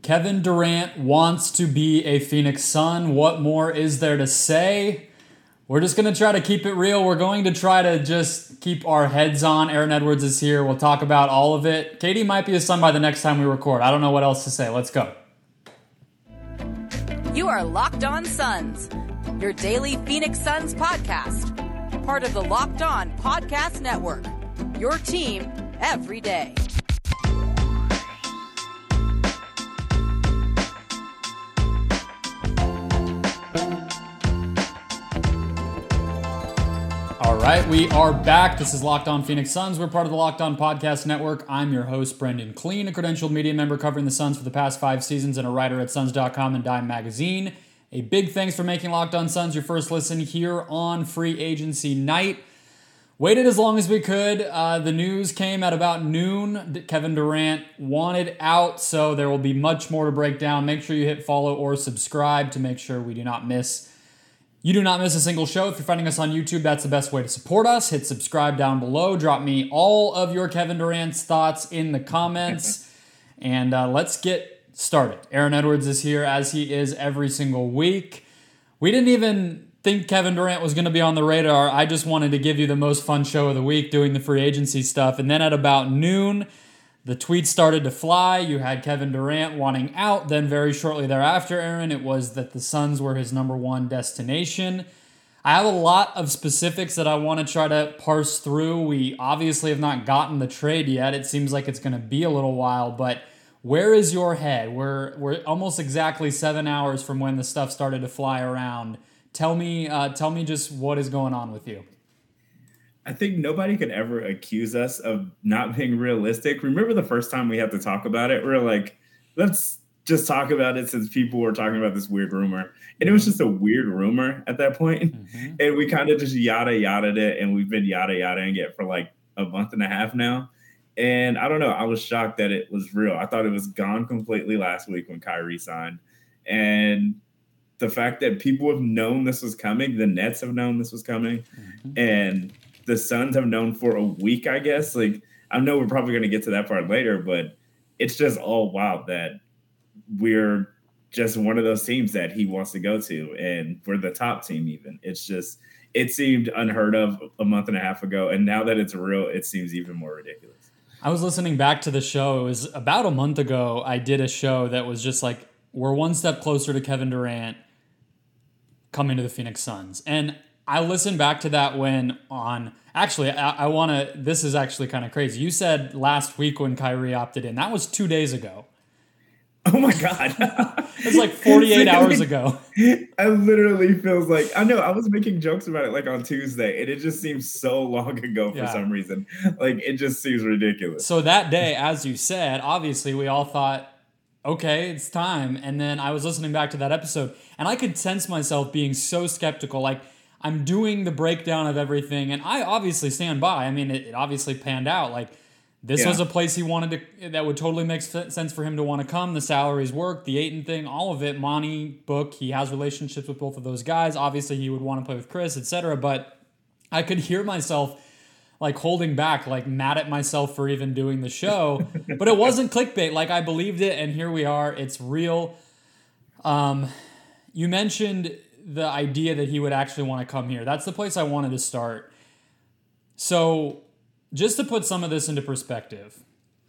Kevin Durant wants to be a Phoenix Sun. What more is there to say? We're just going to try to keep it real. We're going to try to just keep our heads on. Aaron Edwards is here. We'll talk about all of it. KD might be a Sun by the next time we record. I don't know what else to say. Let's go. You are Locked On Suns, your daily Phoenix Suns podcast. Part of the Locked On Podcast Network, your team every day. All right, we are back. This is Locked On Phoenix Suns. We're part of the Locked On Podcast Network. I'm your host, Brendan Clean, a credentialed media member covering the Suns for the past 5 seasons and a writer at Suns.com and Dime Magazine. A big thanks for making Locked On Suns your first listen here on free agency night. Waited as long as we could. The news came at about noon. Kevin Durant wanted out, so there will be much more to break down. Make sure you hit follow or subscribe to make sure we do not miss You do not miss a single show. If you're finding us on YouTube, that's the best way to support us. Hit subscribe down below. Drop me all of your Kevin Durant's thoughts in the comments. And let's get started. Aaron Edwards is here, as he is every single week. We didn't even think Kevin Durant was going to be on the radar. I just wanted to give you the most fun show of the week doing the free agency stuff. And then at about noon, the tweets started to fly. You had Kevin Durant wanting out. Then very shortly thereafter, Aaron, it was that the Suns were his number one destination. I have a lot of specifics that I want to try to parse through. We obviously have not gotten the trade yet. It seems like it's going to be a little while, but where is your head? We're almost exactly 7 hours from when the stuff started to fly around. Tell me just what is going on with you. I think nobody could ever accuse us of not being realistic. Remember the first time we had to talk about it? We were like, let's just talk about it since people were talking about this weird rumor. And it was just a weird rumor at that point. Mm-hmm. And we kind of just yada-yada'd it, and we've been yada-yada'ing it for like a month and a half now. And I don't know. I was shocked that it was real. I thought it was gone completely last week when Kyrie signed. And the fact that people have known this was coming, the Nets have known this was coming, and the Suns have known for a week, I guess. Like, I know we're probably going to get to that part later, but it's just all wild that we're just one of those teams that he wants to go to, and we're the top team even. It's just, it seemed unheard of a month and a half ago, and now that it's real, it seems even more ridiculous. I was listening back to the show. It was about a month ago. I did a show that was just like, we're one step closer to Kevin Durant coming to the Phoenix Suns. And I listened back to that when on, actually, I want to, this is actually kind of crazy. You said last week when Kyrie opted in. That was 2 days ago. Oh my God. It's like 48 hours ago. I literally feels like, I know, I was making jokes about it like on Tuesday, and it just seems so long ago for some reason. Like, it just seems ridiculous. So that day, as you said, obviously we all thought, okay, it's time. And then I was listening back to that episode, and I could sense myself being so skeptical. Like, I'm doing the breakdown of everything, and I obviously stand by. I mean, it obviously panned out. Like, this was a place he wanted to, that would totally make sense for him to want to come. The salaries work, the Ayton thing, all of it. Monty, Book, he has relationships with both of those guys. Obviously, he would want to play with Chris, etc. But I could hear myself like holding back, like mad at myself for even doing the show. But it wasn't clickbait. Like, I believed it, and here we are. It's real. You mentioned the idea that he would actually want to come here. That's the place I wanted to start. So just to put some of this into perspective,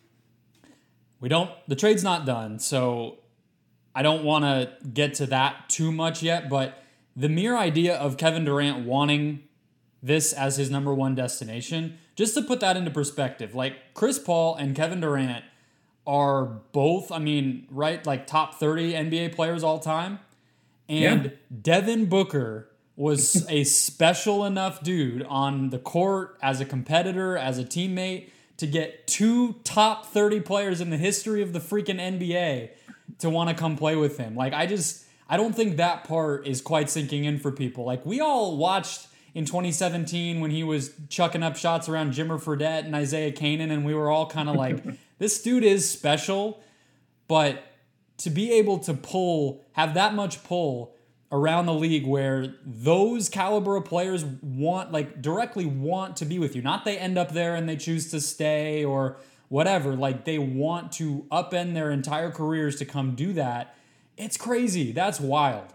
the trade's not done, so I don't want to get to that too much yet, but the mere idea of Kevin Durant wanting this as his number one destination, just to put that into perspective, like Chris Paul and Kevin Durant are both, I mean, right, like top 30 NBA players all time. And Devin Booker was a special enough dude on the court as a competitor, as a teammate, to get 2 top 30 players in the history of the freaking NBA to want to come play with him. Like, I don't think that part is quite sinking in for people. Like, we all watched in 2017 when he was chucking up shots around Jimmer Fredette and Isaiah Canaan, and we were all kind of like, this dude is special, but to be able to have that much pull around the league where those caliber of players directly want to be with you. Not they end up there and they choose to stay or whatever. Like, they want to upend their entire careers to come do that. It's crazy. That's wild.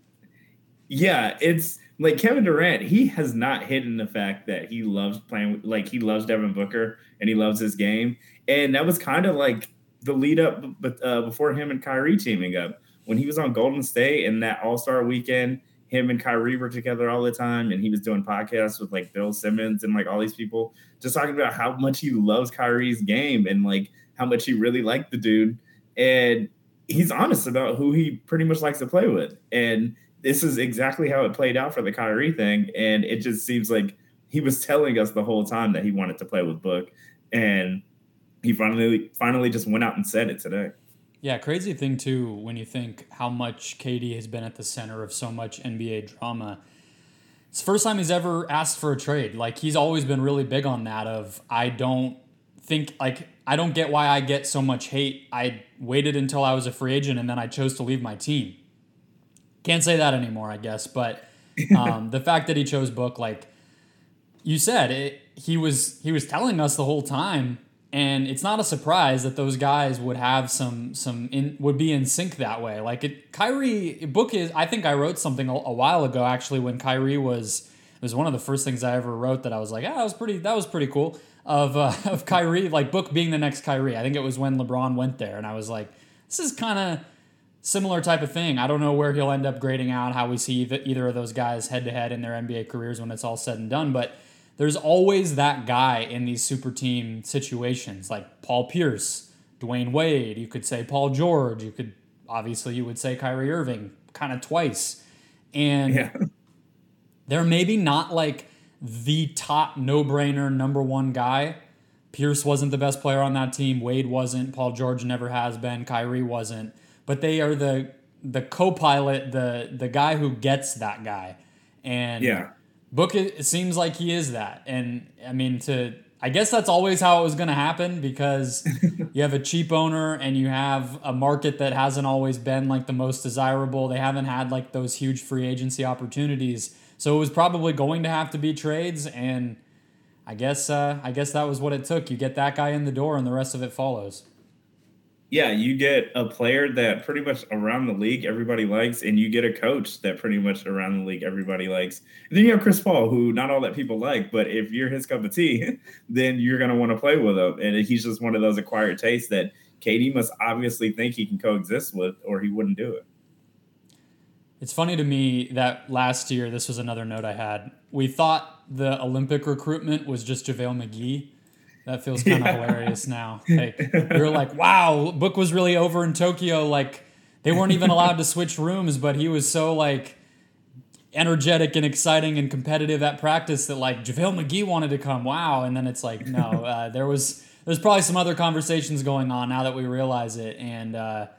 Yeah, it's like Kevin Durant, he has not hidden the fact that he loves playing, like he loves Devin Booker and he loves his game. And that was kind of like the lead up before him and Kyrie teaming up. When he was on Golden State and that All-Star weekend, him and Kyrie were together all the time, and he was doing podcasts with like Bill Simmons and like all these people just talking about how much he loves Kyrie's game and like how much he really liked the dude. And he's honest about who he pretty much likes to play with. And this is exactly how it played out for the Kyrie thing. And it just seems like he was telling us the whole time that he wanted to play with Book. And he finally just went out and said it today. Yeah, crazy thing too, when you think how much KD has been at the center of so much NBA drama. It's the first time he's ever asked for a trade. Like, he's always been really big on that of, I don't get why I get so much hate. I waited until I was a free agent and then I chose to leave my team. Can't say that anymore, I guess. But the fact that he chose Book, like you said, he was telling us the whole time, and it's not a surprise that those guys would have would be in sync that way. Like Kyrie Book is. I think I wrote something a while ago actually when Kyrie was. It was one of the first things I ever wrote that I was like, that was pretty cool of Kyrie, like Book being the next Kyrie. I think it was when LeBron went there, and I was like, this is kind of similar type of thing. I don't know where he'll end up grading out, how we see either of those guys head-to-head in their NBA careers when it's all said and done, but there's always that guy in these super team situations, like Paul Pierce, Dwayne Wade, you could say Paul George, you would say Kyrie Irving kind of twice. And they're maybe not like the top no-brainer number one guy. Pierce wasn't the best player on that team. Wade wasn't. Paul George never has been. Kyrie wasn't. But they are the co-pilot, the guy who gets that guy. And Book, it seems like he is that. And I mean, I guess that's always how it was going to happen, because you have a cheap owner and you have a market that hasn't always been like the most desirable. They haven't had like those huge free agency opportunities. So it was probably going to have to be trades. And I guess that was what it took. You get that guy in the door and the rest of it follows. Yeah, you get a player that pretty much around the league everybody likes, and you get a coach that pretty much around the league everybody likes. And then you have Chris Paul, who not all that people like, but if you're his cup of tea, then you're going to want to play with him. And he's just one of those acquired tastes that KD must obviously think he can coexist with, or he wouldn't do it. It's funny to me that last year, this was another note I had, we thought the Olympic recruitment was just JaVale McGee. That feels kind of hilarious now. Like, we were like, wow, Book was really over in Tokyo. Like, they weren't even allowed to switch rooms, but he was so like energetic and exciting and competitive at practice that like JaVale McGee wanted to come. Wow. And then it's like, no, there's probably some other conversations going on now that we realize it. And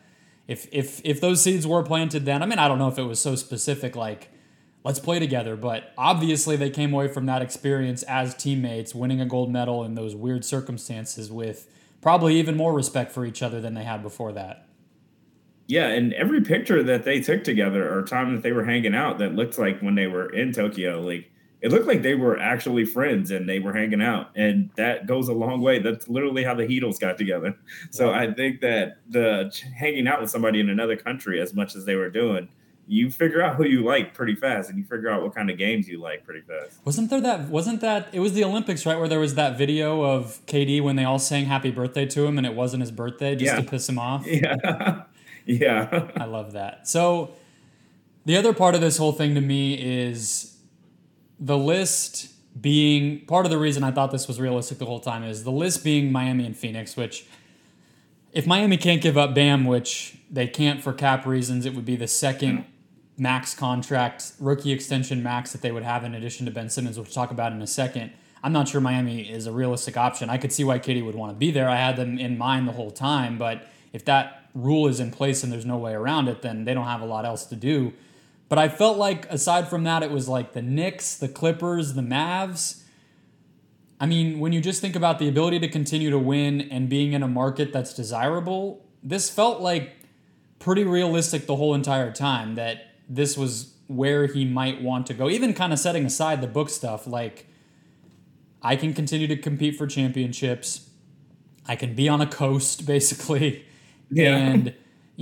if those seeds were planted then, I mean, I don't know if it was so specific, like, let's play together. But obviously they came away from that experience as teammates, winning a gold medal in those weird circumstances with probably even more respect for each other than they had before that. Yeah, and every picture that they took together or time that they were hanging out that looked like when they were in Tokyo, like it looked like they were actually friends and they were hanging out. And that goes a long way. That's literally how the Heatles got together. So I think that the hanging out with somebody in another country as much as they were doing, you figure out who you like pretty fast, and you figure out what kind of games you like pretty fast. Wasn't that it was the Olympics, right, where there was that video of KD when they all sang happy birthday to him and it wasn't his birthday just to piss him off? Yeah. Yeah. I love that. So the other part of this whole thing to me is the list being, part of the reason I thought this was realistic the whole time is the list being Miami and Phoenix, which if Miami can't give up Bam, which they can't for cap reasons, it would be the second max contract, rookie extension max that they would have in addition to Ben Simmons, which we'll talk about in a second. I'm not sure Miami is a realistic option. I could see why KD would want to be there. I had them in mind the whole time, but if that rule is in place and there's no way around it, then they don't have a lot else to do. But I felt like aside from that, it was like the Knicks, the Clippers, the Mavs. I mean, when you just think about the ability to continue to win and being in a market that's desirable, this felt like pretty realistic the whole entire time that this was where he might want to go. Even kind of setting aside the Book stuff, like I can continue to compete for championships. I can be on a coast basically, Yeah. and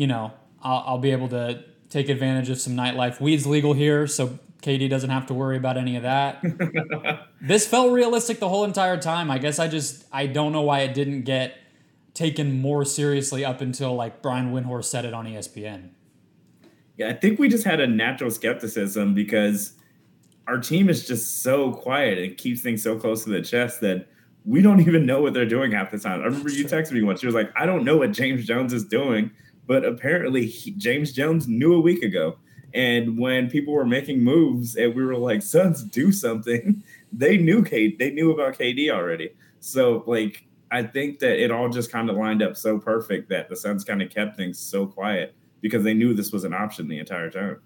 I'll be able to take advantage of some nightlife. Weed's legal here, so KD doesn't have to worry about any of that. This felt realistic the whole entire time. I guess I don't know why it didn't get taken more seriously up until like Brian Windhorst said it on ESPN. Yeah, I think we just had a natural skepticism because our team is just so quiet and keeps things so close to the chest that we don't even know what they're doing half the time. I remember you texted me once. She was like, I don't know what James Jones is doing, but apparently James Jones knew a week ago. And when people were making moves and we were like, Suns, do something, they knew about KD already. So, like, I think that it all just kind of lined up so perfect that the Suns kind of kept things so quiet because they knew this was an option the entire time.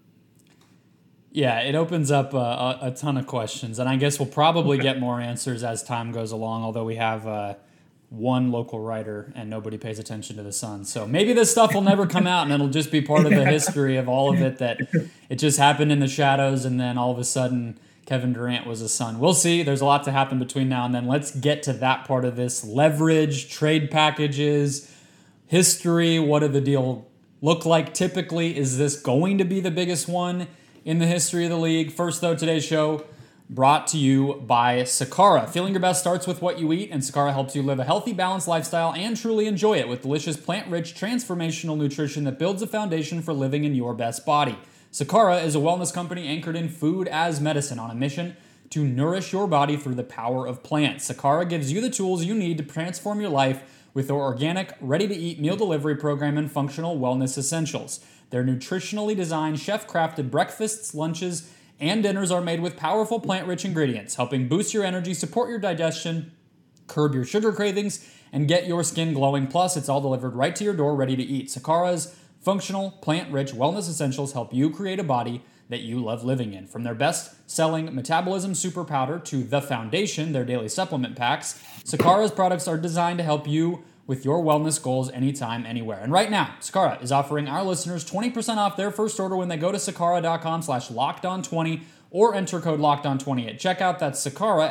Yeah, it opens up a ton of questions, and I guess we'll probably get more answers as time goes along, although we have one local writer and nobody pays attention to the Suns. So maybe this stuff will never come out, and it'll just be part of the history of all of it, that it just happened in the shadows, and then all of a sudden Kevin Durant was a Sun. We'll see. There's a lot to happen between now and then. Let's get to that part of this. Leverage, trade packages, history. What did the deal look like typically? Is this going to be the biggest one in the history of the league? First, though, today's show brought to you by Sakara. Feeling your best starts with what you eat, and Sakara helps you live a healthy, balanced lifestyle and truly enjoy it with delicious, plant-rich, transformational nutrition that builds a foundation for living in your best body. Sakara is a wellness company anchored in food as medicine on a mission to nourish your body through the power of plants. Sakara gives you the tools you need to transform your life with their organic, ready-to-eat meal delivery program and functional wellness essentials. Their nutritionally designed, chef-crafted breakfasts, lunches, and dinners are made with powerful plant-rich ingredients, helping boost your energy, support your digestion, curb your sugar cravings, and get your skin glowing. Plus, it's all delivered right to your door, ready to eat. Sakara's functional, plant-rich wellness essentials help you create a body that you love living in. From their best-selling Metabolism Super Powder to The Foundation, their daily supplement packs, Sakara's products are designed to help you with your wellness goals anytime, anywhere. And right now, Sakara is offering our listeners 20% off their first order when they go to sakara.com/lockedon20 or enter code LOCKEDON20 at checkout. That's Sakara,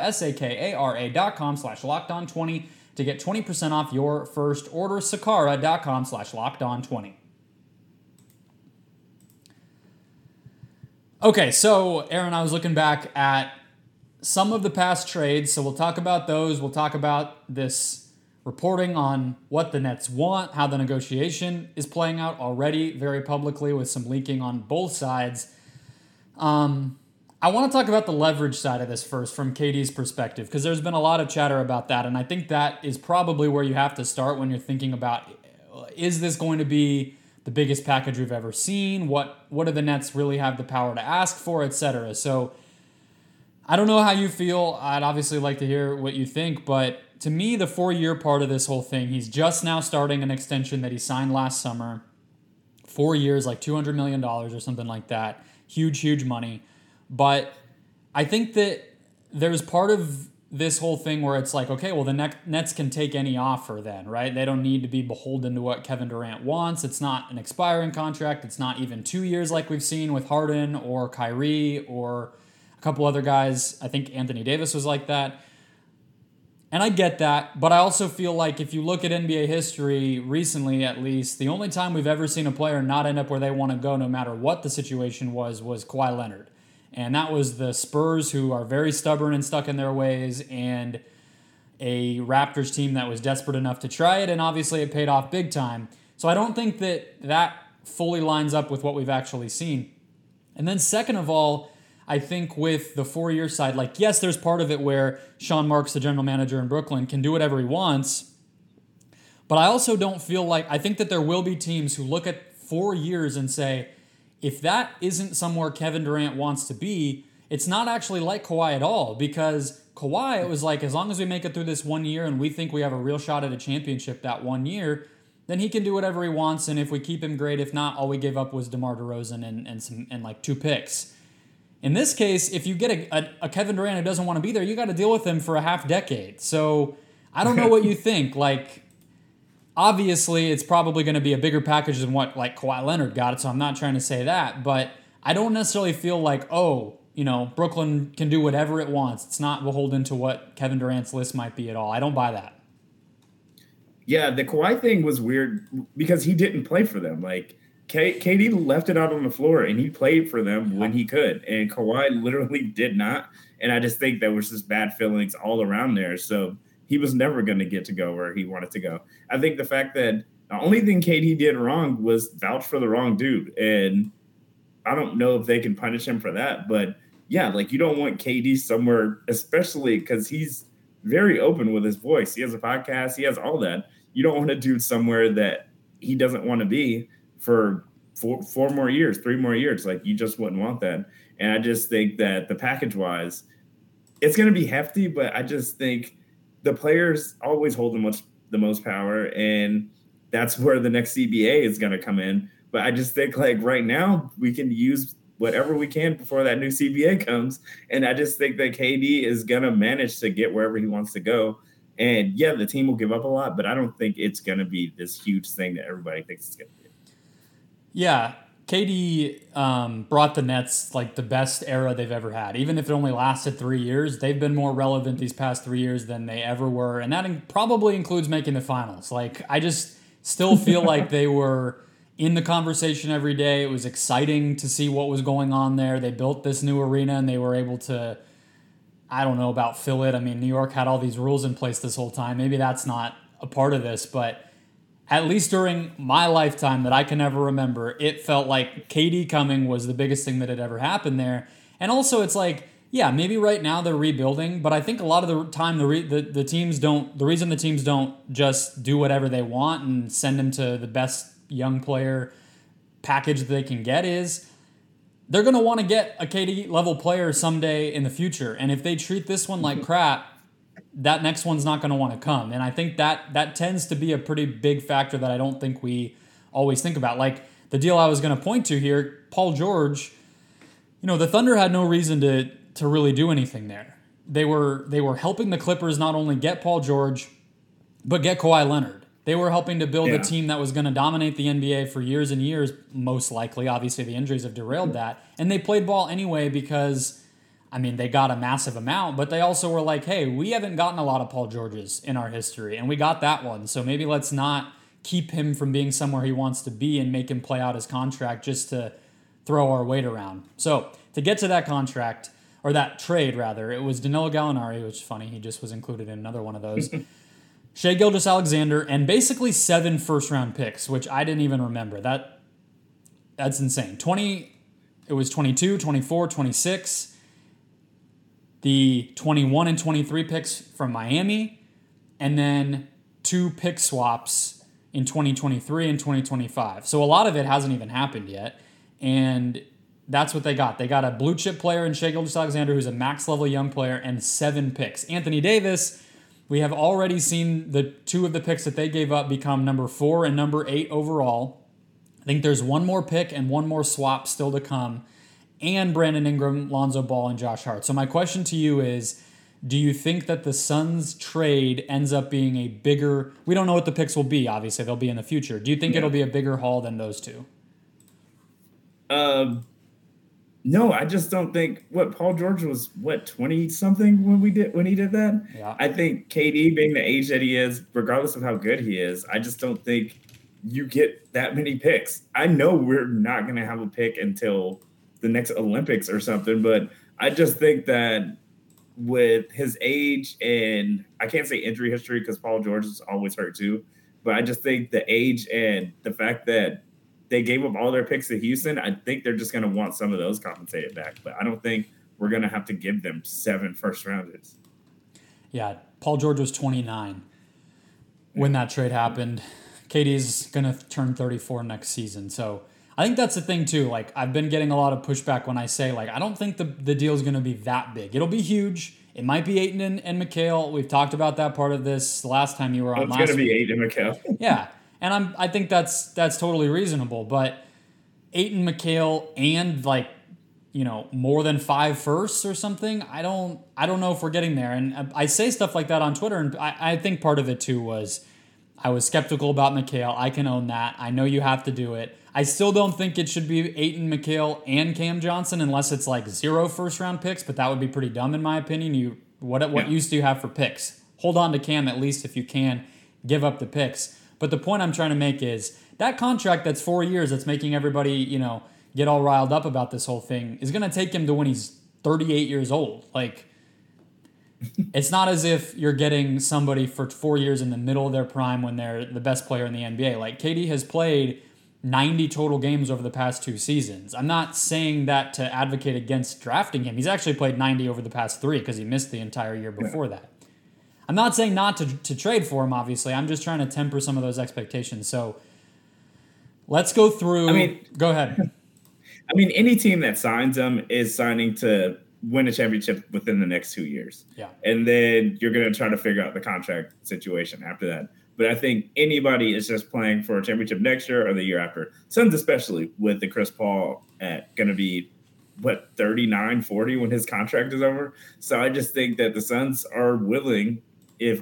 SAKARA.com/lockedon20 to get 20% off your first order. Sakara.com/lockedon20. Okay, so Aaron, I was looking back at some of the past trades, so we'll talk about those. We'll talk about this reporting on what the Nets want, how the negotiation is playing out already very publicly with some leaking on both sides. I want to talk about the leverage side of this first from KD's perspective, because there's been a lot of chatter about that, and I think that is probably where you have to start when you're thinking about, is this going to be the biggest package we've ever seen? What do the Nets really have the power to ask for, etc.? So I don't know how you feel. I'd obviously like to hear what you think, but to me, the 4-year part of this whole thing, he's just now starting an extension that he signed last summer. 4 years, like $200 million or something like that. Huge, huge money. But I think that there's part of this whole thing where it's like, okay, well, the Nets can take any offer then, right? They don't need to be beholden to what Kevin Durant wants. It's not an expiring contract. It's not even 2 years like we've seen with Harden or Kyrie or a couple other guys. I think Anthony Davis was like that. And I get that, but I also feel like if you look at NBA history recently, at least, the only time we've ever seen a player not end up where they want to go no matter what the situation was Kawhi Leonard. And that was the Spurs, who are very stubborn and stuck in their ways, and a Raptors team that was desperate enough to try it, and obviously it paid off big time. So I don't think that fully lines up with what we've actually seen. And then second of all, I think with the 4-year side, like, yes, there's part of it where Sean Marks, the general manager in Brooklyn, can do whatever he wants. But I also don't feel like, I think that there will be teams who look at 4 years and say, if that isn't somewhere Kevin Durant wants to be, it's not actually like Kawhi at all. Because Kawhi, it was like, as long as we make it through this 1 year and we think we have a real shot at a championship that 1 year, then he can do whatever he wants. And if we keep him, great. If not, all we gave up was DeMar DeRozan and like 2 picks. In this case, if you get a Kevin Durant who doesn't want to be there, you got to deal with him for a half decade. So I don't know what you think. Like, obviously, it's probably going to be a bigger package than what like Kawhi Leonard got. So I'm not trying to say that, but I don't necessarily feel like, Brooklyn can do whatever it wants. It's not beholden to what Kevin Durant's list might be at all. I don't buy that. Yeah, the Kawhi thing was weird because he didn't play for them. Like KD left it out on the floor and he played for them when he could, and Kawhi literally did not. And I just think there was just bad feelings all around there. So he was never going to get to go where he wanted to go. I think the fact that the only thing KD did wrong was vouch for the wrong dude, and I don't know if they can punish him for that. But yeah, like you don't want KD somewhere, especially because he's very open with his voice. He has a podcast. He has all that. You don't want a dude somewhere that he doesn't want to be for 4 more years, 3 more years. Like you just wouldn't want that. And I just think that the package wise, it's going to be hefty, but I just think the players always hold the most power. And that's where the next CBA is going to come in. But I just think like right now we can use whatever we can before that new CBA comes. And I just think that KD is going to manage to get wherever he wants to go. And yeah, the team will give up a lot, but I don't think it's going to be this huge thing that everybody thinks it's going to be. Yeah, KD brought the Nets like the best era they've ever had. Even if it only lasted 3 years, they've been more relevant these past 3 years than they ever were. And that probably includes making the finals. Like, I just still feel like they were in the conversation every day. It was exciting to see what was going on there. They built this new arena and they were able to, I don't know about fill it. I mean, New York had all these rules in place this whole time. Maybe that's not a part of this, but at least during my lifetime that I can ever remember, it felt like KD coming was the biggest thing that had ever happened there. And also it's like, yeah, maybe right now they're rebuilding, but I think a lot of the time the teams don't, the reason the teams don't just do whatever they want and send them to the best young player package that they can get is they're going to want to get a KD level player someday in the future. And if they treat this one like crap, that next one's not going to want to come. And I think that tends to be a pretty big factor that I don't think we always think about. Like the deal I was going to point to here, Paul George, the Thunder had no reason to really do anything there. They were helping the Clippers not only get Paul George, but get Kawhi Leonard. They were helping to build a team that was going to dominate the NBA for years and years, most likely. Obviously, the injuries have derailed that. And they played ball anyway because, I mean, they got a massive amount, but they also were like, hey, we haven't gotten a lot of Paul Georges in our history, and we got that one. So maybe let's not keep him from being somewhere he wants to be and make him play out his contract just to throw our weight around. So to get to that contract, or that trade, rather, it was Danilo Gallinari, which is funny. He just was included in another one of those. Shai Gilgeous-Alexander, and basically 7 first-round picks, which I didn't even remember. That's insane. It was 22, 24, 26. The 21 and 23 picks from Miami, and then 2 pick swaps in 2023 and 2025. So a lot of it hasn't even happened yet, and that's what they got. They got a blue-chip player in Shai Gilgeous-Alexander who's a max-level young player, and 7 picks. Anthony Davis, we have already seen the 2 of the picks that they gave up become number 4 and number 8 overall. I think there's 1 more pick and 1 more swap still to come, and Brandon Ingram, Lonzo Ball, and Josh Hart. So my question to you is, do you think that the Suns trade ends up being a bigger... We don't know what the picks will be, obviously. They'll be in the future. Do you think it'll be a bigger haul than those 2? No, I just don't think Paul George was 20-something when he did that. Yeah. I think KD being the age that he is, regardless of how good he is, I just don't think you get that many picks. I know we're not going to have a pick until the next Olympics or something, but I just think that with his age, and I can't say injury history because Paul George is always hurt too, but I just think the age and the fact that they gave up all their picks to Houston, I think they're just going to want some of those compensated back. But I don't think we're going to have to give them 7 first-rounders. Yeah, Paul George was 29 when that trade happened. KD's going to turn 34 next season. So I think that's the thing, too. Like, I've been getting a lot of pushback when I say, like, I don't think the deal is going to be that big. It'll be huge. It might be Ayton and Mikal. We've talked about that part of this the last time you were on. It's going to be Ayton and Mikal. Yeah. And I think that's totally reasonable, but Ayton, Mikal, and more than 5 firsts or something, I don't know if we're getting there. And I say stuff like that on Twitter, and I think part of it too was I was skeptical about Mikal. I can own that. I know you have to do it. I still don't think it should be Ayton, Mikal, and Cam Johnson unless it's like 0 first-round picks, but that would be pretty dumb in my opinion. What use do you have for picks? Hold on to Cam at least if you can. give up the picks. But the point I'm trying to make is that contract that's 4 years that's making everybody, get all riled up about this whole thing is going to take him to when he's 38 years old. Like, it's not as if you're getting somebody for 4 years in the middle of their prime when they're the best player in the NBA. Like, KD has played 90 total games over the past 2 seasons. I'm not saying that to advocate against drafting him. He's actually played 90 over the past 3 because he missed the entire year before that. I'm not saying not to trade for him, obviously. I'm just trying to temper some of those expectations. So let's go through. Go ahead. Any team that signs him is signing to win a championship within the next 2 years. Yeah. And then you're going to try to figure out the contract situation after that. But I think anybody is just playing for a championship next year or the year after. Suns especially with the Chris Paul going to be, 39, 40 when his contract is over. So I just think that the Suns are willing, if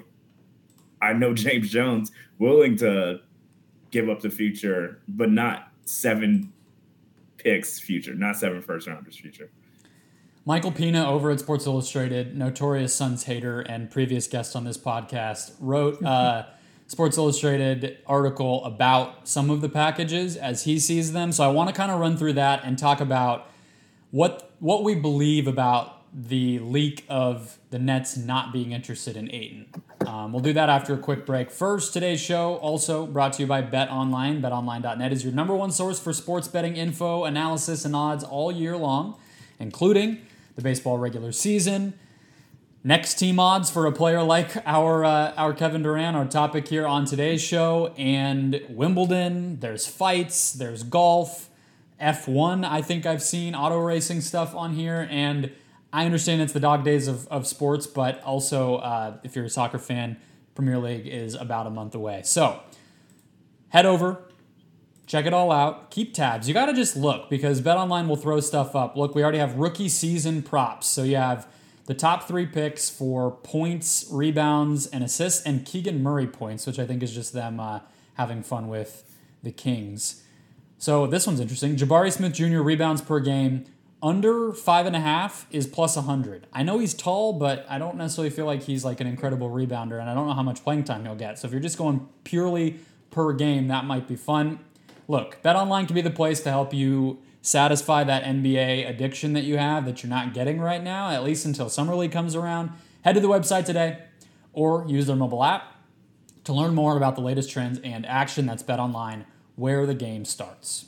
I know James Jones, willing to give up the future, but not 7 picks future, not 7 first-rounders future. Michael Pina over at Sports Illustrated, notorious Suns hater and previous guest on this podcast, wrote Sports Illustrated article about some of the packages as he sees them. So I want to kind of run through that and talk about what we believe about the leak of the Nets not being interested in Ayton. We'll do that after a quick break. First, today's show also brought to you by BetOnline. BetOnline.net is your number one source for sports betting info, analysis, and odds all year long, including the baseball regular season, next team odds for a player like our Kevin Durant, our topic here on today's show, and Wimbledon. There's fights, there's golf, F1. I think I've seen auto racing stuff on here, and I understand it's the dog days of sports, but also if you're a soccer fan, Premier League is about a month away. So head over. Check it all out. Keep tabs. You got to just look because BetOnline will throw stuff up. Look, we already have rookie season props. So you have the top 3 picks for points, rebounds, and assists, and Keegan Murray points, which I think is just them having fun with the Kings. So this one's interesting. Jabari Smith Jr. rebounds per game. Under 5.5 is plus 100. I know he's tall, but I don't necessarily feel like he's like an incredible rebounder, and I don't know how much playing time he'll get. So if you're just going purely per game, that might be fun. Look, BetOnline can be the place to help you satisfy that NBA addiction that you have that you're not getting right now, at least until Summer League comes around. Head to the website today or use their mobile app to learn more about the latest trends and action. That's BetOnline, where the game starts.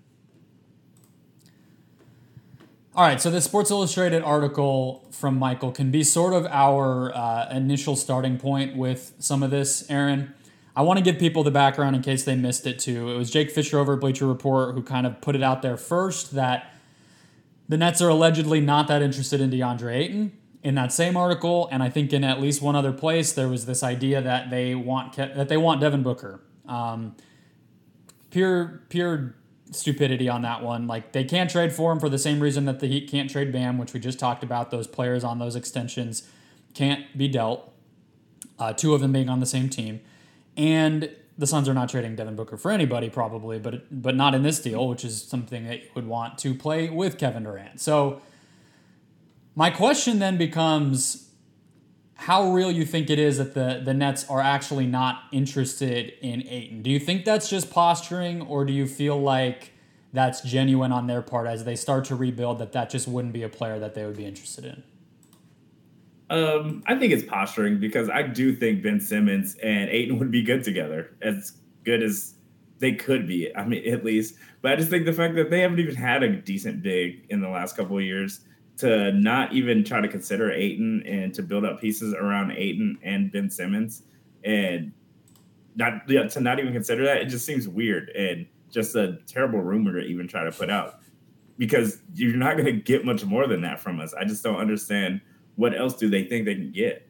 All right, so this Sports Illustrated article from Michael can be sort of our initial starting point with some of this, Aaron. I want to give people the background in case they missed it too. It was Jake Fisher over at Bleacher Report who kind of put it out there first that the Nets are allegedly not that interested in DeAndre Ayton. In that same article, and I think in at least one other place, there was this idea that they want Devin Booker. Pure stupidity on that one. Like, they can't trade for him for the same reason that the Heat can't trade Bam, which we just talked about. Those players on those extensions can't be dealt. 2 of them being on the same team. And the Suns are not trading Devin Booker for anybody probably, but not in this deal, which is something that you would want to play with Kevin Durant. So my question then becomes how real you think it is that the Nets are actually not interested in Ayton. Do you think that's just posturing, or do you feel like that's genuine on their part as they start to rebuild, that just wouldn't be a player that they would be interested in? I think it's posturing because I do think Ben Simmons and Ayton would be good together, as good as they could be. I mean, at least. But I just think the fact that they haven't even had a decent big in the last couple of years, to not even try to consider Ayton and to build up pieces around Ayton and Ben Simmons and not even consider that, it just seems weird and just a terrible rumor to even try to put out because you're not going to get much more than that from us. I just don't understand. What else do they think they can get?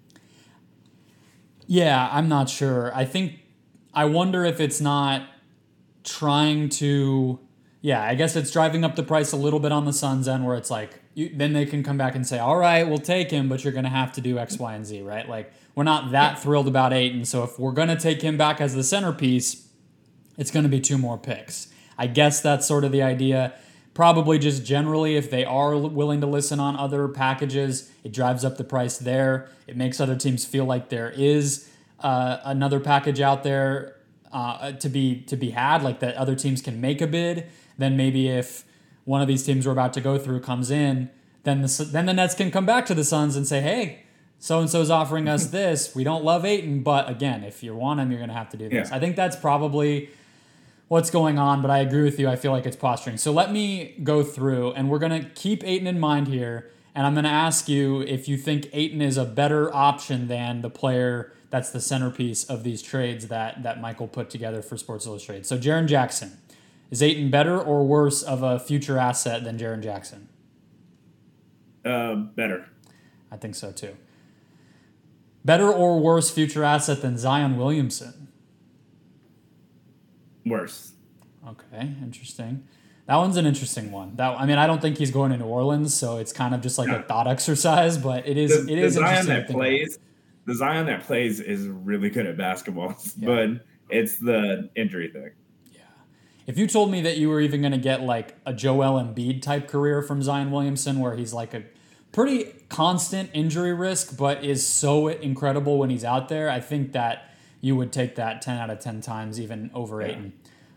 Yeah, I'm not sure. I wonder if it's not trying to, I guess it's driving up the price a little bit on the Suns end where it's like, then they can come back and say, all right, we'll take him, but you're going to have to do X, Y, and Z, right? Like, we're not that thrilled about Ayton, so if we're going to take him back as the centerpiece, it's going to be 2 more picks. I guess that's sort of the idea. Probably just generally, if they are willing to listen on other packages, it drives up the price there. It makes other teams feel like there is another package out there to be had, like that other teams can make a bid, then maybe if one of these teams we're about to go through comes in, then the Nets can come back to the Suns and say, hey, so-and-so's offering us this. We don't love Ayton, but again, if you want him, you're going to have to do this. Yeah. I think that's probably what's going on, but I agree with you. I feel like it's posturing. So let me go through, and we're going to keep Ayton in mind here, and I'm going to ask you if you think Ayton is a better option than the player that's the centerpiece of these trades that Michael put together for Sports Illustrated. So Jaren Jackson. Is Ayton better or worse of a future asset than Jaren Jackson? Better. I think so too. Better or worse future asset than Zion Williamson? Worse. Okay, interesting. That one's an interesting one. I don't think he's going to New Orleans, so it's kind of just like a thought exercise, but it is The Zion interesting. the Zion that plays is really good at basketball, but it's the injury thing. Yeah. If you told me that you were even going to get like a Joel Embiid type career from Zion Williamson, where he's like a pretty constant injury risk, but is so incredible when he's out there, I think that you would take that 10 out of 10 times, even over Ayton.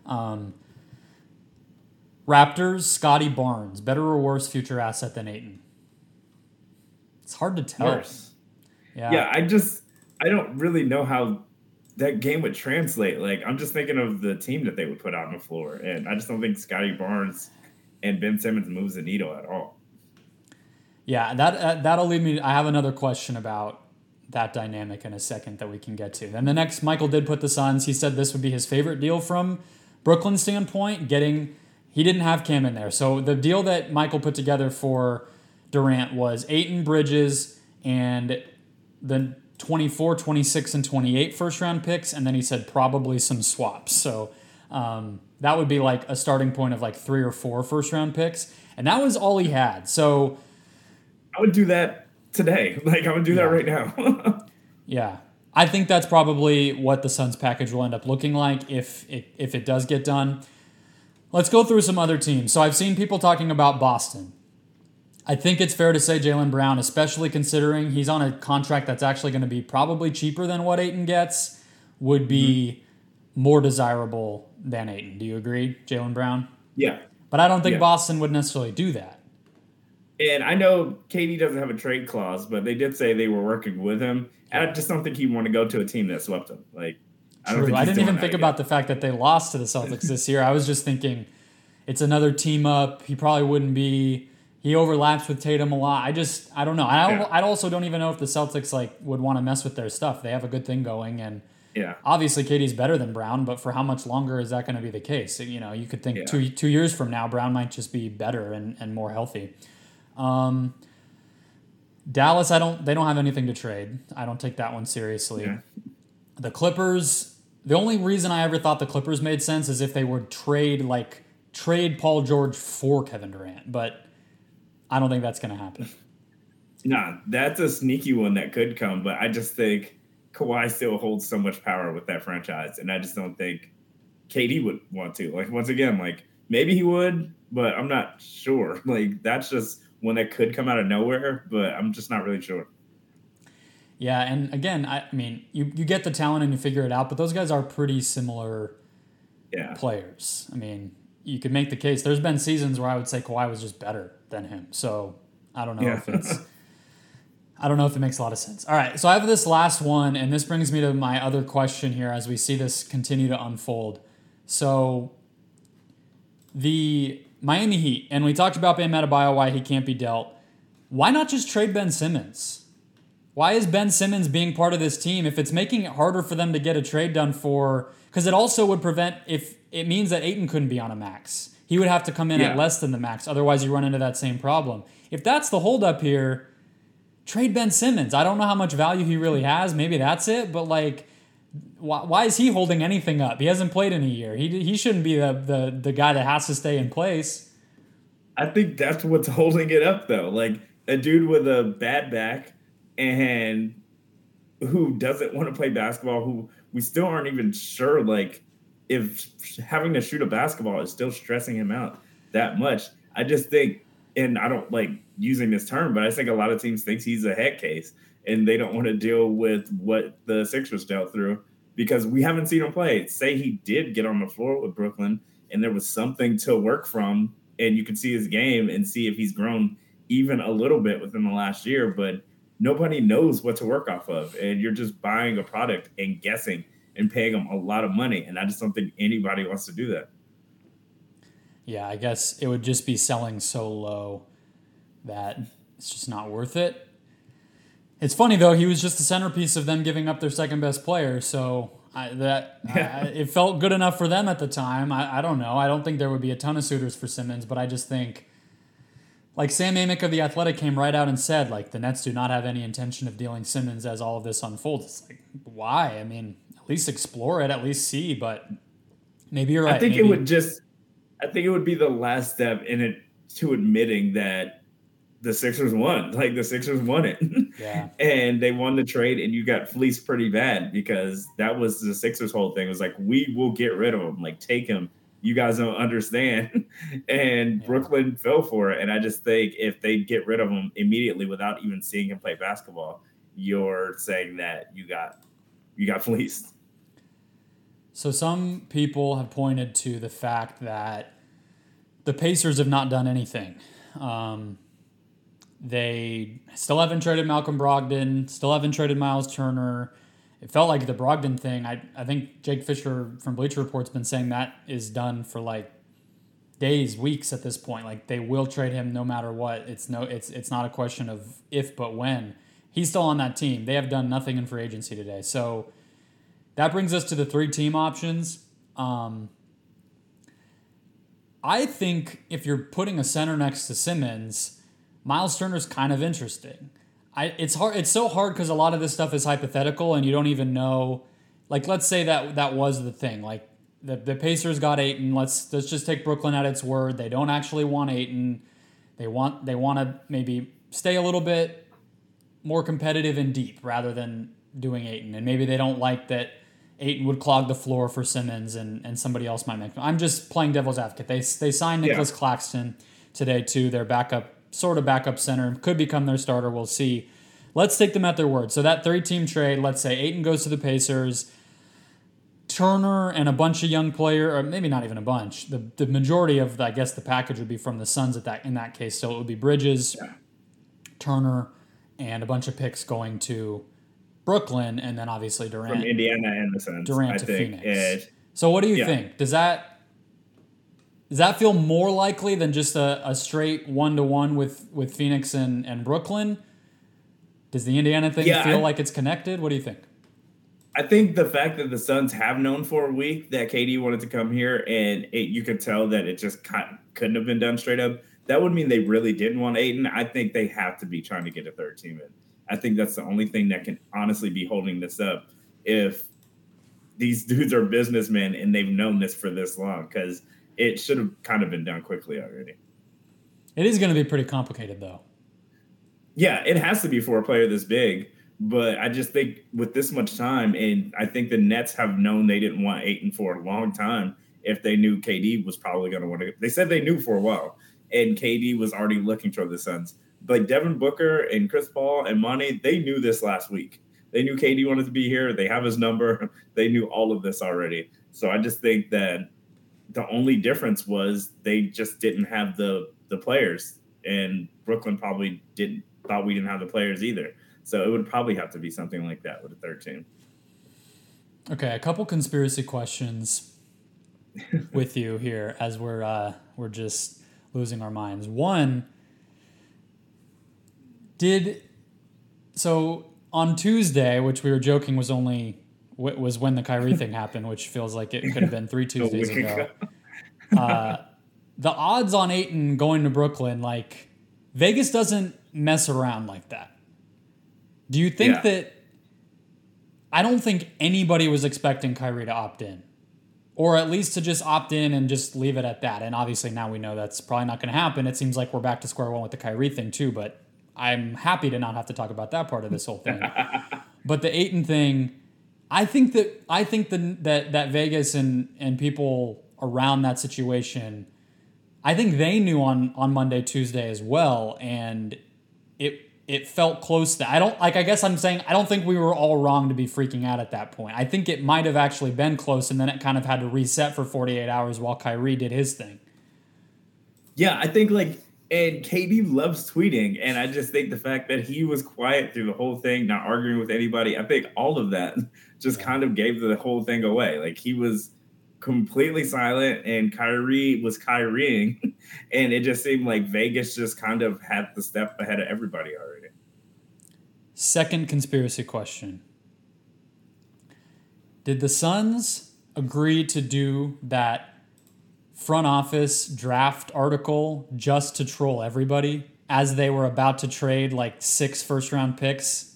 Raptors, Scotty Barnes, better or worse future asset than Ayton? It's hard to tell. Worse. Yeah, I don't really know how that game would translate. Like, I'm just thinking of the team that they would put out on the floor, and I just don't think Scotty Barnes and Ben Simmons moves the needle at all. Yeah, that'll lead me. I have another question about that dynamic in a second that we can get to. Then the next, Michael did put the Suns. He said this would be his favorite deal from Brooklyn's standpoint. He didn't have Cam in there, so the deal that Michael put together for Durant was Ayton, Bridges, and the 24, 26, and 28 first-round picks, and then he said probably some swaps. So that would be like a starting point of like 3 or 4 first-round picks, and that was all he had. So I would do that today. Like, I would do that right now. Yeah. I think that's probably what the Suns package will end up looking like if it does get done. Let's go through some other teams. So I've seen people talking about Boston. I think it's fair to say Jaylen Brown, especially considering he's on a contract that's actually going to be probably cheaper than what Ayton gets, would be more desirable than Ayton. Do you agree, Jaylen Brown? Yeah. But I don't think Boston would necessarily do that. And I know KD doesn't have a trade clause, but they did say they were working with him. And I just don't think he'd want to go to a team that swept him. Like, I don't think I didn't even think about the fact that they lost to the Celtics this year. I was just thinking it's another team up. He probably wouldn't be. He overlaps with Tatum a lot. I don't know. I also don't even know if the Celtics would want to mess with their stuff. They have a good thing going, and obviously KD's better than Brown. But for how much longer is that going to be the case? You know, you could think 2 years from now, Brown might just be better and more healthy. Dallas, they don't have anything to trade. I don't take that one seriously. Yeah. The Clippers, the only reason I ever thought the Clippers made sense is if they would trade Paul George for Kevin Durant, but I don't think that's going to happen. Nah, that's a sneaky one that could come, but I just think Kawhi still holds so much power with that franchise, and I just don't think KD would want to. Like, once again, maybe he would, but I'm not sure. That's just one that could come out of nowhere, but I'm just not really sure. Yeah, and again, I mean, you get the talent and you figure it out, but those guys are pretty similar players. I mean, you could make the case. There's been seasons where I would say Kawhi was just better than him. So I don't know if it makes a lot of sense. All right, so I have this last one, and this brings me to my other question here as we see this continue to unfold. So the Miami Heat, and we talked about Bam Adebayo, why he can't be dealt. Why not just trade Ben Simmons? Why is Ben Simmons being part of this team if it's making it harder for them to get a trade done for? Because it also would prevent, if it means that Ayton couldn't be on a max. He would have to come in at less than the max. Otherwise, you run into that same problem. If that's the holdup here, trade Ben Simmons. I don't know how much value he really has. Maybe that's it. But why is he holding anything up? He hasn't played in a year. He shouldn't be the guy that has to stay in place. I think that's what's holding it up, though. A dude with a bad back and who doesn't want to play basketball, who we still aren't even sure, if having to shoot a basketball is still stressing him out that much. I just think, and I don't like using this term, but I think a lot of teams think he's a head case. and they don't want to deal with what the Sixers dealt through because we haven't seen him play. Say he did get on the floor with Brooklyn and there was something to work from, and you could see his game and see if he's grown even a little bit within the last year, but nobody knows what to work off of. And you're just buying a product and guessing and paying them a lot of money. And I just don't think anybody wants to do that. Yeah, I guess it would just be selling so low that it's just not worth it. It's funny, though, he was just the centerpiece of them giving up their second best player. So it felt good enough for them at the time. I don't know. I don't think there would be a ton of suitors for Simmons, but I just think, like Sam Amick of The Athletic came right out and said, like, the Nets do not have any intention of dealing Simmons as all of this unfolds. It's like, why? I mean, at least explore it, at least see, but maybe you're right. I think it would be the last step in it to admitting that the Sixers won. Like, the Sixers won it. Yeah. And they won the trade, and you got fleeced pretty bad because that was the Sixers' whole thing. It was like, we will get rid of him. Like, take him. You guys don't understand. And Brooklyn fell for it. And I just think if they get rid of him immediately without even seeing him play basketball, you're saying that you got fleeced. So some people have pointed to the fact that the Pacers have not done anything. They still haven't traded Malcolm Brogdon, still haven't traded Miles Turner. It felt like the Brogdon thing. I think Jake Fisher from Bleacher Report's been saying that is done for like days, weeks at this point. Like they will trade him no matter what. It's not a question of if but when. He's still on that team. They have done nothing in free agency today. So that brings us to the 3-team options. I think if you're putting a center next to Simmons, Miles Turner's kind of interesting. It's hard. It's so hard because a lot of this stuff is hypothetical and you don't even know. Like, let's say that was the thing. Like, the Pacers got Ayton. Let's just take Brooklyn at its word. They don't actually want Ayton. They want to maybe stay a little bit more competitive and deep rather than doing Ayton. And maybe they don't like that Ayton would clog the floor for Simmons and somebody else might make them. I'm just playing devil's advocate. They signed Nicholas Claxton today too. Their backup center, could become their starter. We'll see. Let's take them at their word. So that 3-team trade, let's say Ayton goes to the Pacers, Turner and a bunch of young player, or maybe not even a bunch. The majority of, I guess, the package would be from the Suns in that case. So it would be Bridges, Turner, and a bunch of picks going to Brooklyn, and then obviously Durant. From Indiana and the Suns. Durant to Phoenix. So what do you think? Does that feel more likely than just a straight 1-to-1 with Phoenix and Brooklyn? Does the Indiana thing feel like it's connected? What do you think? I think the fact that the Suns have known for a week that KD wanted to come here and you could tell that it just couldn't have been done straight up, that would mean they really didn't want Ayton. I think they have to be trying to get a third team in. I think that's the only thing that can honestly be holding this up if these dudes are businessmen and they've known this for this long, because it should have kind of been done quickly already. It is going to be pretty complicated, though. Yeah, it has to be for a player this big, but I just think with this much time, and I think the Nets have known they didn't want Ayton for a long time if they knew KD was probably going to want to. They said they knew for a while, and KD was already looking toward the Suns. But Devin Booker and Chris Paul and Monty, they knew this last week. They knew KD wanted to be here. They have his number. They knew all of this already. So I just think that the only difference was they just didn't have the players, and Brooklyn probably thought we didn't have the players either. So it would probably have to be something like that with a third team. Okay, a couple conspiracy questions with you here as we're just losing our minds. One, so on Tuesday, which we were joking was when the Kyrie thing happened, which feels like it could have been 3 Tuesdays ago. The odds on Ayton going to Brooklyn, like, Vegas doesn't mess around like that. Do you think that? I don't think anybody was expecting Kyrie to opt in, or at least to just opt in and just leave it at that. And obviously now we know that's probably not going to happen. It seems like we're back to square one with the Kyrie thing too, but I'm happy to not have to talk about that part of this whole thing. But the Ayton thing, I think that Vegas and people around that situation, I think they knew on Monday, Tuesday as well, and it felt close to, I guess I'm saying I don't think we were all wrong to be freaking out at that point. I think it might have actually been close, and then it kind of had to reset for 48 hours while Kyrie did his thing. Yeah, I think and KD loves tweeting, and I just think the fact that he was quiet through the whole thing, not arguing with anybody, I think all of that just kind of gave the whole thing away. Like, he was completely silent, and Kyrie was Kyrieing, and it just seemed like Vegas just kind of had the step ahead of everybody already. Second conspiracy question. Did the Suns agree to do that front office draft article just to troll everybody as they were about to trade like 6 first-round picks?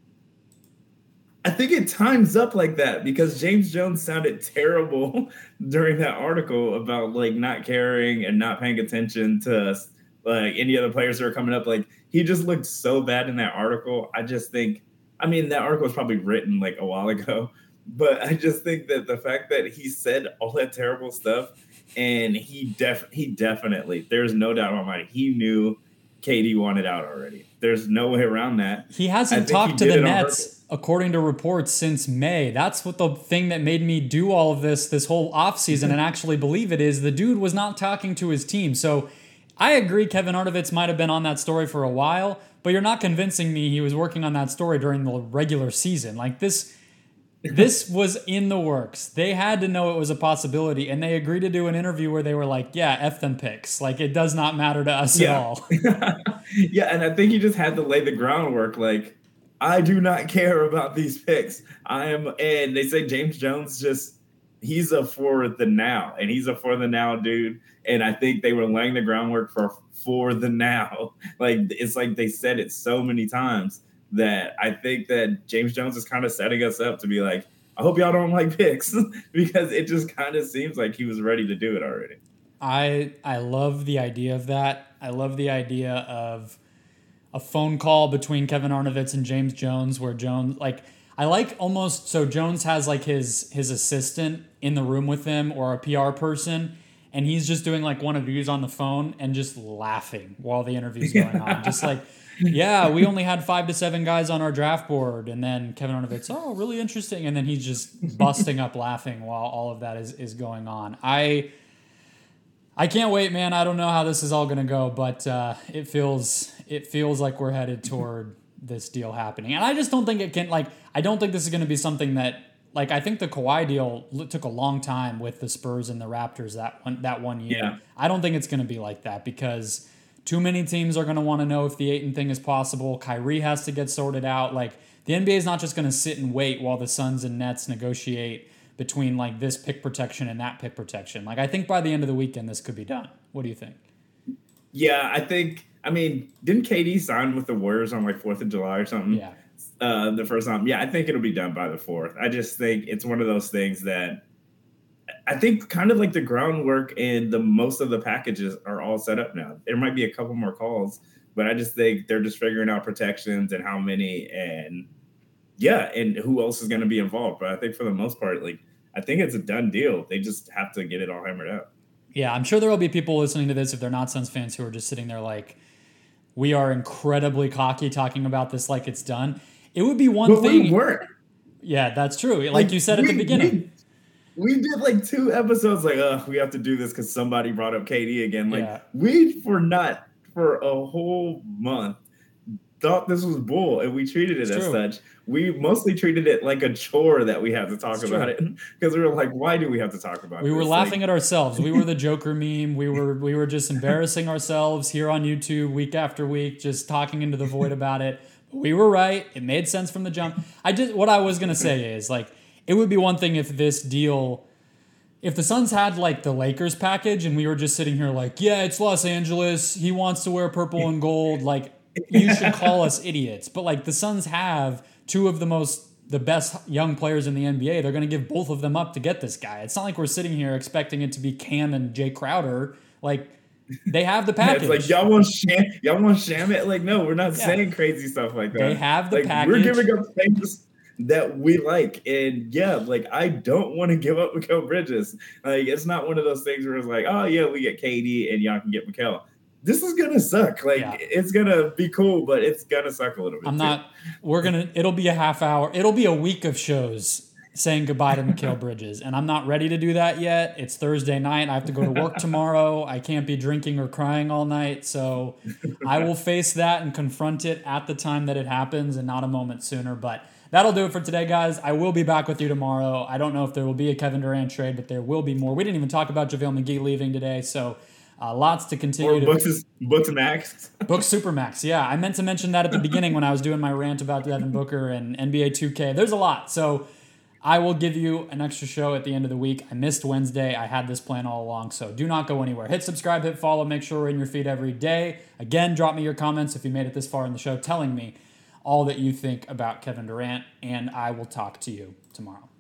I think it times up like that because James Jones sounded terrible during that article about like not caring and not paying attention to like any other players that are coming up. Like, he just looked so bad in that article. I just think, I mean, that article was probably written like a while ago, but I just think that the fact that he said all that terrible stuff, and he definitely, there's no doubt in my mind, he knew KD wanted out already. There's no way around that. He hasn't talked to the Nets, according to reports, since May. That's what the thing that made me do all of this whole offseason and actually believe it is the dude was not talking to his team. So I agree Kevin Arnovitz might have been on that story for a while, but you're not convincing me he was working on that story during the regular season. Like, this was in the works. They had to know it was a possibility, and they agreed to do an interview where they were like, yeah, F them picks. Like, it does not matter to us at all. Yeah, and I think he just had to lay the groundwork. Like, I do not care about these picks. And they say James Jones he's a for the now, and he's a for the now dude. And I think they were laying the groundwork for the now. Like, it's like they said it so many times that I think that James Jones is kind of setting us up to be like, I hope y'all don't like picks because it just kind of seems like he was ready to do it already. I love the idea of that. I love the idea of a phone call between Kevin Arnovitz and James Jones where Jones, like, I like almost, so Jones has like his assistant in the room with him or a PR person, and he's just doing like one of these on the phone and just laughing while the interview's going on. Just like, yeah, we only had 5 to 7 guys on our draft board. And then Kevin Arnovitz, oh, really interesting. And then he's just busting up laughing while all of that is going on. I can't wait, man. I don't know how this is all going to go, but it feels like we're headed toward this deal happening. And I just don't think it can, like, I don't think this is going to be something that, like, I think the Kawhi deal took a long time with the Spurs and the Raptors that one year. Yeah. I don't think it's going to be like that because too many teams are going to want to know if the Ayton thing is possible. Kyrie has to get sorted out. Like, the NBA is not just going to sit and wait while the Suns and Nets negotiate between, like, this pick protection and that pick protection. Like, I think by the end of the weekend, this could be done. What do you think? Yeah, I mean, didn't KD sign with the Warriors on, like, 4th of July or something? Yeah. The first time. Yeah, I think it'll be done by the 4th. I just think it's one of those things that I think kind of like the groundwork and the most of the packages are all set up now. There might be a couple more calls, but I just think they're just figuring out protections and how many and who else is going to be involved. But I think for the most part, like, I think it's a done deal. They just have to get it all hammered out. Yeah, I'm sure there will be people listening to this if they're not Suns fans who are just sitting there like, we are incredibly cocky talking about this like it's done. It would be one thing. We weren't. Yeah, that's true. Like you said at the beginning. We did like 2 episodes like, we have to do this because somebody brought up KD again. Like, we for a whole month thought this was bull, and we treated it as such. We mostly treated it like a chore that we had to talk about it because we were like, why do we have to talk about it? We were laughing at ourselves. We were the Joker meme. We were just embarrassing ourselves here on YouTube week after week, just talking into the void about it. We were right. It made sense from the jump. What I was going to say is, like, it would be one thing if this deal, if the Suns had like the Lakers package and we were just sitting here like, yeah, it's Los Angeles. He wants to wear purple and gold. Like, you should call us idiots. But like, the Suns have 2 of the best young players in the NBA. They're going to give both of them up to get this guy. It's not like we're sitting here expecting it to be Cam and Jay Crowder. Like, they have the package. It's like, y'all want Shamet? Like, no, we're not saying crazy stuff like that. They have the package. We're giving up things that we like. And yeah, like, I don't want to give up Mikal Bridges. Like, it's not one of those things where it's like, oh yeah, we get KD and y'all can get Mikal. this is gonna suck. Like it's gonna be cool, but it's gonna suck a little bit. It'll be a half hour. It'll be a week of shows saying goodbye to Mikal Bridges, and I'm not ready to do that yet. It's Thursday night. I have to go to work tomorrow. I can't be drinking or crying all night, so I will face that and confront it at the time that it happens and not a moment sooner. But that'll do it for today, guys. I will be back with you tomorrow. I don't know if there will be a Kevin Durant trade, but there will be more. We didn't even talk about JaVale McGee leaving today, so lots to continue. Or Books Max. Books Supermax, yeah. I meant to mention that at the beginning when I was doing my rant about Devin Booker and NBA 2K. There's a lot, so I will give you an extra show at the end of the week. I missed Wednesday. I had this plan all along, so do not go anywhere. Hit subscribe, hit follow, make sure we're in your feed every day. Again, drop me your comments if you made it this far in the show telling me all that you think about Kevin Durant, and I will talk to you tomorrow.